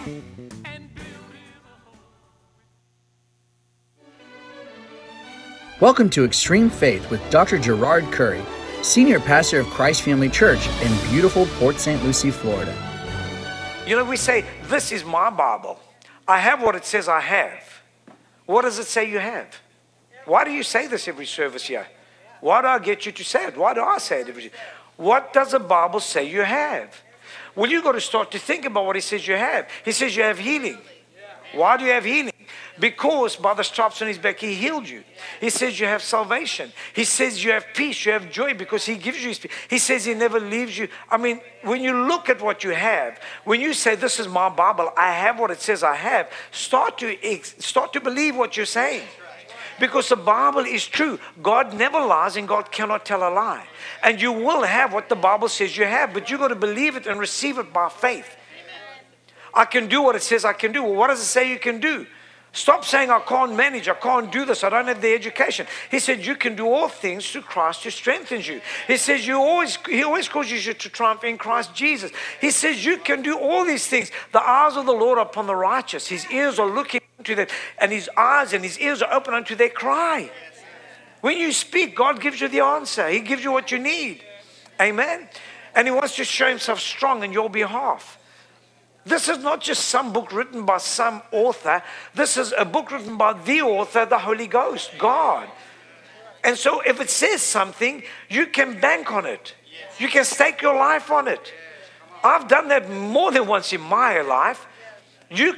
Welcome to Extreme Faith with Dr. Gerard Curry, Senior Pastor of Christ Family Church in beautiful Port St. Lucie, Florida. You know, we say, this is my Bible. I have what it says I have. What does it say you have? Why do you say this every service here? Why do I get you to say it? Why do I say it every service? What does the Bible say you have? Well, you've got to start to think about what He says you have. He says you have healing. Why do you have healing? Because by the stripes on His back, He healed you. He says you have salvation. He says you have peace, you have joy because He gives you His peace. He says He never leaves you. I mean, when you look at what you have, when you say, this is my Bible, I have what it says I have, start to believe what you're saying. Because the Bible is true. God never lies and God cannot tell a lie. And you will have what the Bible says you have, but you've got to believe it and receive it by faith. I can do what it says I can do. Well, what does it say you can do? Stop saying, I can't manage, I can't do this, I don't have the education. He said, you can do all things through Christ who strengthens you. He says, He always calls you to triumph in Christ Jesus. He says, you can do all these things. The eyes of the Lord are upon the righteous. His ears are looking to them, and His eyes and His ears are open unto their cry. When you speak, God gives you the answer. He gives you what you need. Amen. And He wants to show Himself strong in your behalf. This is not just some book written by some author. This is a book written by the author, the Holy Ghost, God. And so if it says something, you can bank on it. You can stake your life on it. I've done that more than once in my life. Do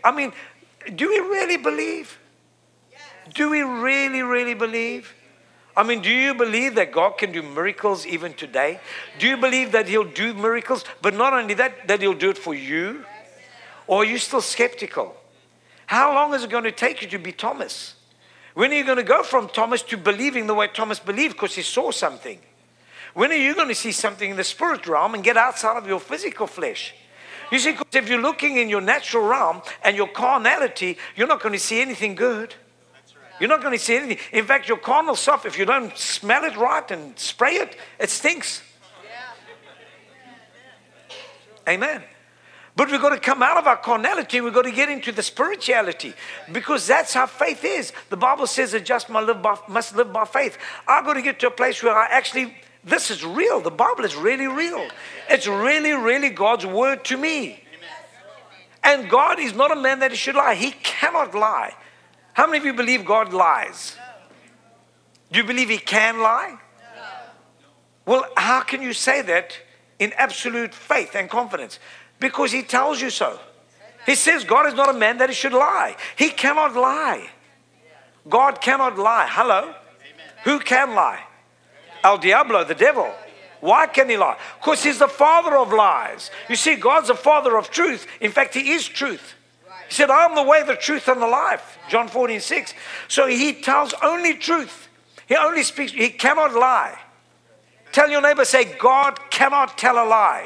we really believe? Do we really, really believe? I mean, do you believe that God can do miracles even today? Do you believe that He'll do miracles, but not only that He'll do it for you? Or are you still skeptical? How long is it going to take you to be Thomas? When are you going to go from Thomas to believing the way Thomas believed because he saw something? When are you going to see something in the spirit realm and get outside of your physical flesh? You see, because if you're looking in your natural realm and your carnality, you're not going to see anything good. You're not going to see anything. In fact, your carnal stuff, if you don't smell it right and spray it, it stinks. Amen. But we've got to come out of our carnality. We've got to get into the spirituality because that's how faith is. The Bible says the just must live by faith. I've got to get to a place where this is real. The Bible is really real. It's really, really God's word to me. And God is not a man that He should lie. He cannot lie. How many of you believe God lies? Do you believe He can lie? Well, how can you say that in absolute faith and confidence? Because He tells you so. He says God is not a man that He should lie. He cannot lie. God cannot lie. Hello? Who can lie? El Diablo, the devil. Why can he lie? Because he's the father of lies. You see, God's the father of truth. In fact, He is truth. He said, I am the way, the truth, and the life. John 14:6. So He tells only truth. He only speaks. He cannot lie. Tell your neighbor, say, God cannot tell a lie.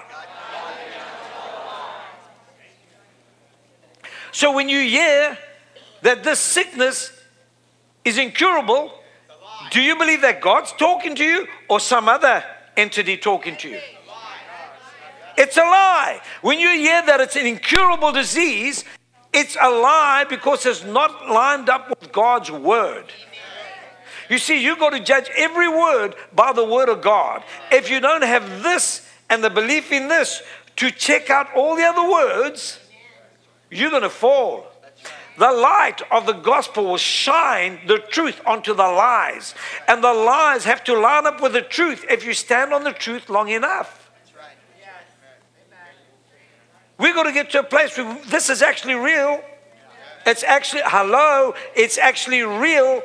So when you hear that this sickness is incurable, do you believe that God's talking to you or some other entity talking to you? It's a lie. When you hear that it's an incurable disease, it's a lie because it's not lined up with God's word. You see, you've got to judge every word by the word of God. If you don't have this and the belief in this to check out all the other words, you're going to fall. The light of the gospel will shine the truth onto the lies. And the lies have to line up with the truth if you stand on the truth long enough. We've got to get to a place where this is actually real. It's actually, it's actually real.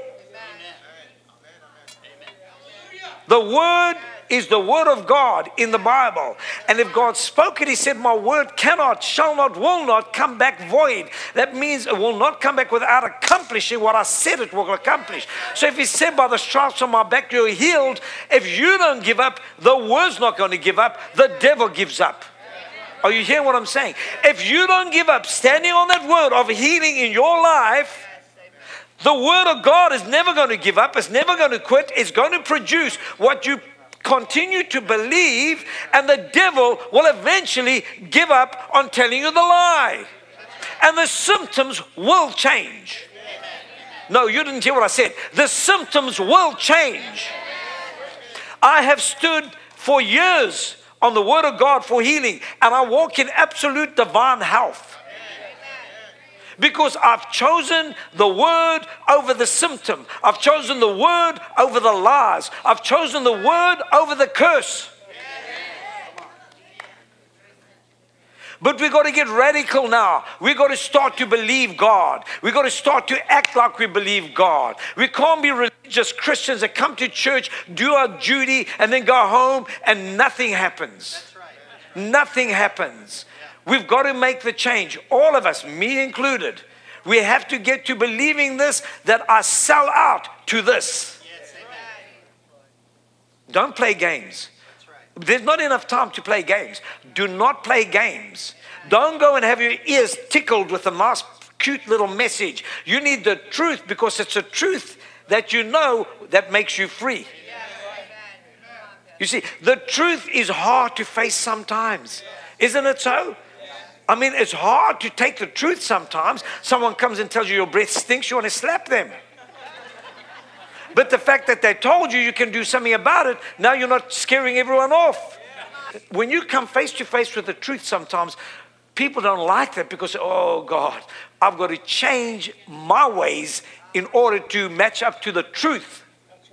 The word is the word of God in the Bible. And if God spoke it, He said, my word cannot, shall not, will not come back void. That means it will not come back without accomplishing what I said it will accomplish. So if He said, by the stripes on my back you're healed, if you don't give up, the word's not going to give up. The devil gives up. Are you hearing what I'm saying? If you don't give up standing on that word of healing in your life, the word of God is never going to give up. It's never going to quit. It's going to produce what you continue to believe, and the devil will eventually give up on telling you the lie. and the symptoms will change. No, you didn't hear what I said. The symptoms will change. I have stood for years on the Word of God for healing, and I walk in absolute divine health. Because I've chosen the Word over the symptom. I've chosen the Word over the lies. I've chosen the Word over the curse. But we've got to get radical now. We've got to start to believe God. We've got to start to act like we believe God. We can't be religious Christians that come to church, do our duty, and then go home and nothing happens. Nothing happens. We've got to make the change. All of us, me included. We have to get to believing this, that I sell out to this. Don't play games. There's not enough time to play games. Do not play games. Don't go and have your ears tickled with a nice, cute little message. You need the truth, because it's a truth that you know that makes you free. You see, the truth is hard to face sometimes. Isn't it so? I mean, it's hard to take the truth sometimes. Someone comes and tells you your breath stinks, you want to slap them. But the fact that they told you can do something about it, now you're not scaring everyone off. When you come face to face with the truth sometimes, people don't like that because, oh God, I've got to change my ways in order to match up to the truth.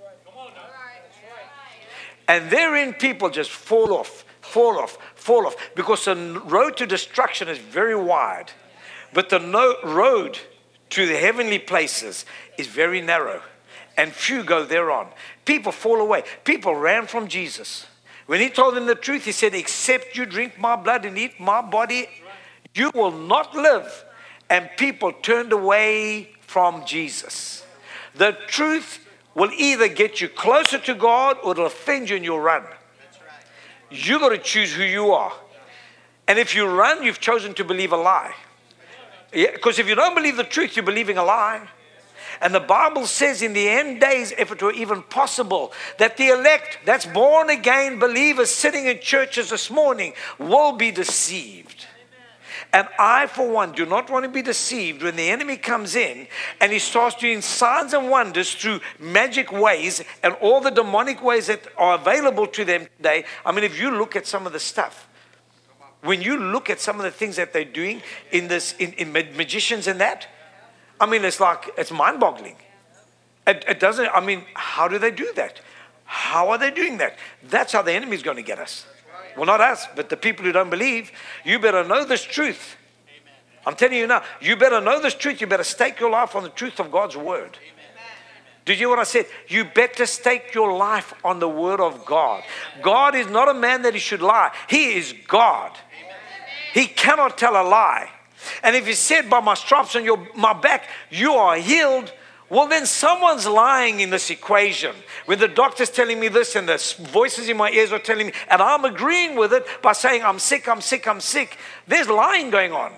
And therein people just fall off, because the road to destruction is very wide. But the road to the heavenly places is very narrow. And few go thereon. People fall away. People ran from Jesus. When he told them the truth, he said, except you drink my blood and eat my body, you will not live. And people turned away from Jesus. The truth will either get you closer to God or it'll offend you and you'll run. You got to choose who you are. And if you run, you've chosen to believe a lie. Because if you don't believe the truth, you're believing a lie. And the Bible says in the end days, if it were even possible, that the elect, that's born again believers sitting in churches this morning, will be deceived. And I, for one, do not want to be deceived when the enemy comes in and he starts doing signs and wonders through magic ways and all the demonic ways that are available to them today. I mean, if you look at some of the stuff, when you look at some of the things that they're doing in magicians and that, I mean, it's mind-boggling. It doesn't, I mean, how do they do that? How are they doing that? That's how the enemy's going to get us. Well, not us, but the people who don't believe. You better know this truth. I'm telling you now, you better know this truth. You better stake your life on the truth of God's word. Did you hear what I said? You better stake your life on the word of God. God is not a man that he should lie. He is God. He cannot tell a lie. And if he said, by my stripes on my back, you are healed, well, then someone's lying in this equation. When the doctor's telling me this and the voices in my ears are telling me, and I'm agreeing with it by saying, I'm sick, there's lying going on.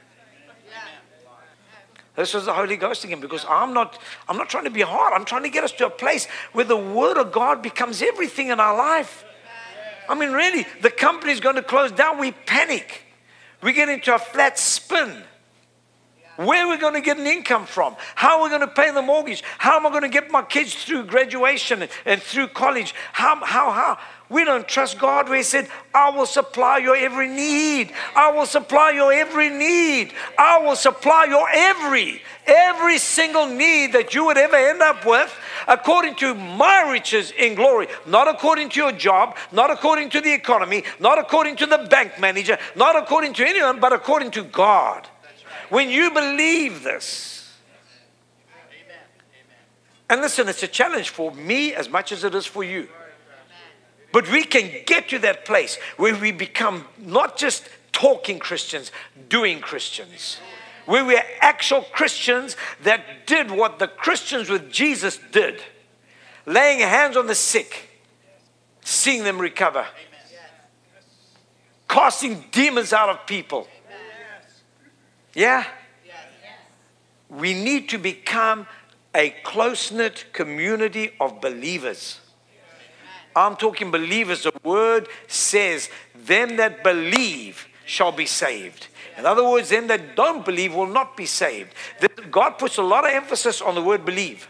This was the Holy Ghost again, because I'm not trying to be hard. I'm trying to get us to a place where the Word of God becomes everything in our life. I mean, really, the company's going to close down. We panic. We get into a flat spin. Where are we going to get an income from? How are we going to pay the mortgage? How am I going to get my kids through graduation and through college? How? We don't trust God where he said, I will supply your every need. I will supply your every need. I will supply your every single need that you would ever end up with, according to my riches in glory, not according to your job, not according to the economy, not according to the bank manager, not according to anyone, but according to God. When you believe this, and listen, it's a challenge for me as much as it is for you. But we can get to that place where we become not just talking Christians, doing Christians. Where we are actual Christians that did what the Christians with Jesus did. Laying hands on the sick, seeing them recover. Casting demons out of people. Yeah? We need to become a close-knit community of believers. I'm talking believers. The word says, them that believe shall be saved. In other words, them that don't believe will not be saved. God puts a lot of emphasis on the word believe.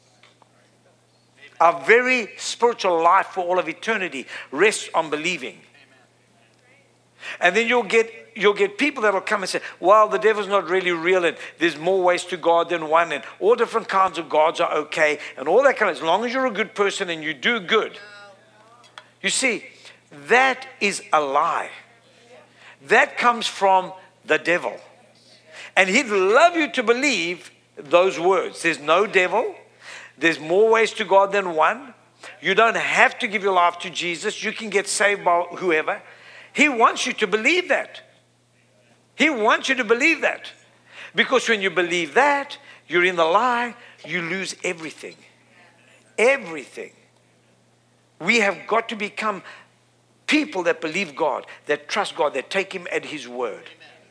Our very spiritual life for all of eternity rests on believing. And then you'll get people that will come and say, well, the devil's not really real, and there's more ways to God than one, and all different kinds of gods are okay, and all that kind of, as long as you're a good person and you do good. You see, that is a lie. That comes from the devil. And he'd love you to believe those words. There's no devil. There's more ways to God than one. You don't have to give your life to Jesus. You can get saved by whoever. He wants you to believe that. He wants you to believe that. Because when you believe that, you're in the lie, you lose everything. Everything. We have got to become people that believe God, that trust God, that take Him at His word.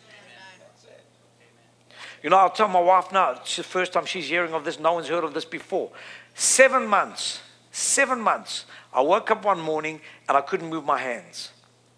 You know, I'll tell my wife now, it's the first time she's hearing of this. No one's heard of this before. 7 months, I woke up one morning and I couldn't move my hands.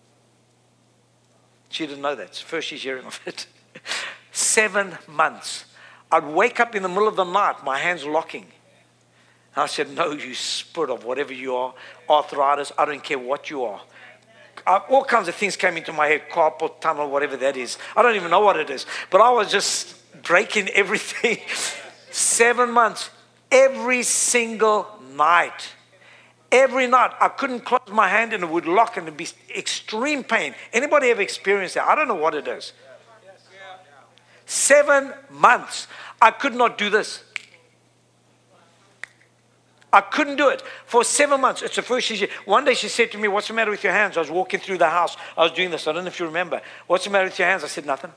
She didn't know that. It's the first she's hearing of it. 7 months. I'd wake up in the middle of the night, my hands locking. And I said, no, you spirit of whatever you are, arthritis, I don't care what you are. All kinds of things came into my head, carpal tunnel, whatever that is. I don't even know what it is. But I was just breaking everything. 7 months, every single night. Every night, I couldn't close my hand and it would lock and it would be extreme pain. Anybody ever experienced that? I don't know what it is. 7 months, I could not do this. I couldn't do it for 7 months. It's the first she said. One day she said to me, what's the matter with your hands? I was walking through the house. I was doing this. I don't know if you remember. What's the matter with your hands? I said, nothing.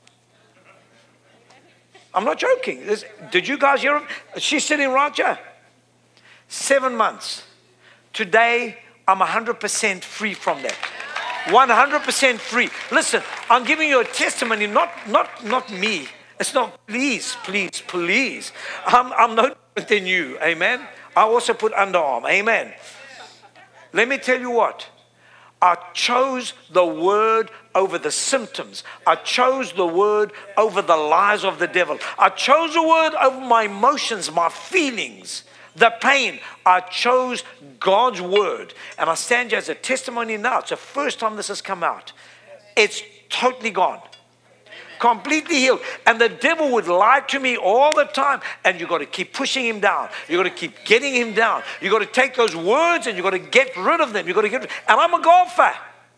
I'm not joking. Did you guys hear it? She's sitting right here. 7 months. Today, I'm 100% free from that. 100% free. Listen, I'm giving you a testimony, not me. It's not, please. I'm no different than you. Amen. I also put underarm. Amen. Let me tell you what. I chose the word over the symptoms. I chose the word over the lies of the devil. I chose the word over my emotions, my feelings, the pain. I chose God's word. And I stand here as a testimony now. It's the first time this has come out. It's totally gone. Completely healed. And the devil would lie to me all the time. And you've got to keep pushing him down. You've got to keep getting him down. You've got to take those words and you've got to get rid of them. And I'm a golfer.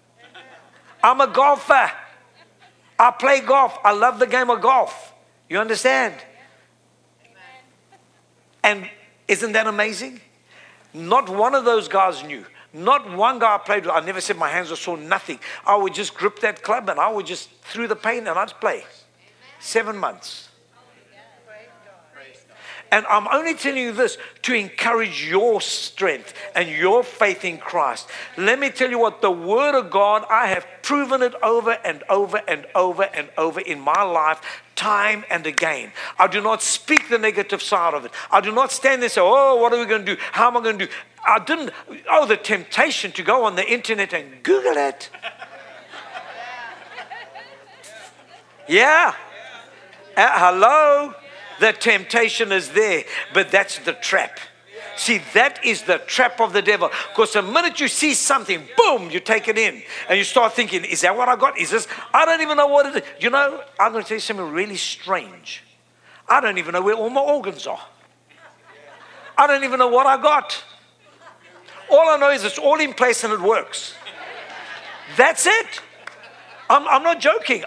I play golf. I love the game of golf. You understand? And isn't that amazing? Not one of those guys knew. Not one guy I played with. I never said my hands were sore, nothing. I would just grip that club and I would just, through the pain, and I'd play. 7 months. And I'm only telling you this to encourage your strength and your faith in Christ. Let me tell you what, the Word of God, I have proven it over and over and over and over in my life, time and again. I do not speak the negative side of it. I do not stand there and say, oh, what are we going to do? How am I going to do? The temptation to go on the internet and Google it. Yeah. Hello. The temptation is there, but that's the trap. See, that is the trap of the devil. Because the minute you see something, boom, you take it in. And you start thinking, is that what I got? Is this? I don't even know what it is. You know, I'm going to tell you something really strange. I don't even know where all my organs are. I don't even know what I got. All I know is it's all in place and it works. That's it. I'm not joking.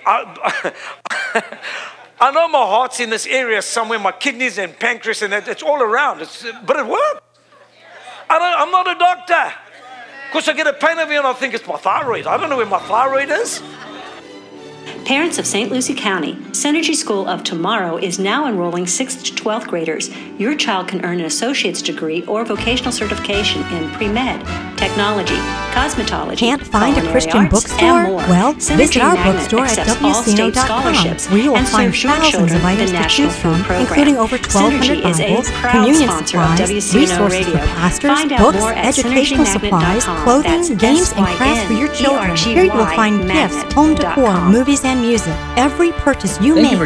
I know my heart's in this area somewhere, my kidneys and pancreas, and it's all around. But it works. I'm not a doctor. Of course, I get a pain over here and I think it's my thyroid. I don't know where my thyroid is. Parents of St. Lucie County, Synergy School of Tomorrow is now enrolling 6th to 12th graders. Your child can earn an associate's degree or vocational certification in pre-med, technology, cosmetology, Can't find a culinary Christian arts, bookstore? and more. Well, Synergy visit our Magnet bookstore at accepts all state scholarships www.cno.com, where you will and find serves your thousands children of items the to National choose from, Food Program. including over 1,200 Synergy is a Bibles, proud communion sponsor of supplies, WCNO resources Radio. for pastors, Find out books, more at educational supplies, synergymagnet.com. clothing, That's games, and crafts for your children. Here you will find gifts, home decor, synergymagnet.com. movies, and Music. Every purchase you Thank you make for